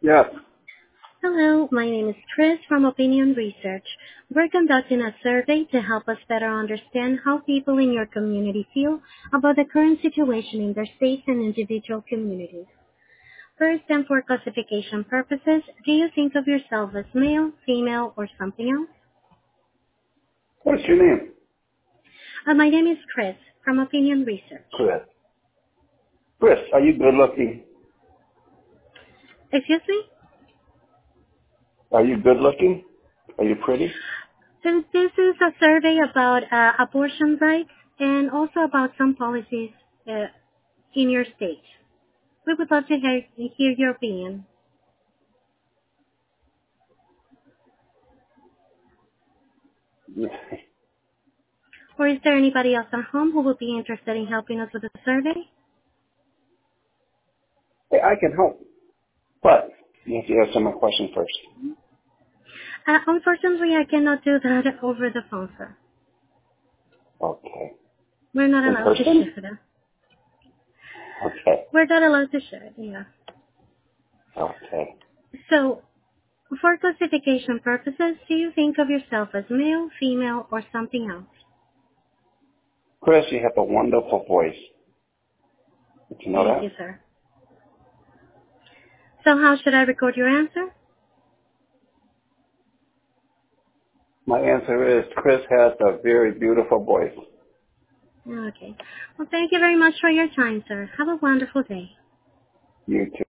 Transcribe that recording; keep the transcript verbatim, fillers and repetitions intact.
Yes. Hello, my name is Chris from Opinion Research. We're conducting a survey to help us better understand how people in your community feel about the current situation in their states and individual communities. First, and for classification purposes, do you think of yourself as male, female, or something else? What's your name? Uh, my name is Chris from Opinion Research. Chris. Chris, are you good looking? Excuse me? Are you good looking? Are you pretty? So this is a survey about uh, abortion rights and also about some policies uh, in your state. We would love to hear, hear your opinion. Or is there anybody else at home who would be interested in helping us with the survey? Hey, I can help. But you have to answer my question first. Uh, unfortunately, I cannot do that over the phone, sir. Okay. We're not In allowed to person? share that. Okay. We're not allowed to share it, yeah. Okay. So, for classification purposes, do you think of yourself as male, female, or something else? Chris, you have a wonderful voice. Did you know Thank that? you, sir. So how should I record your answer? My answer is Chris has a very beautiful voice. Okay. Well, thank you very much for your time, sir. Have a wonderful day. You too.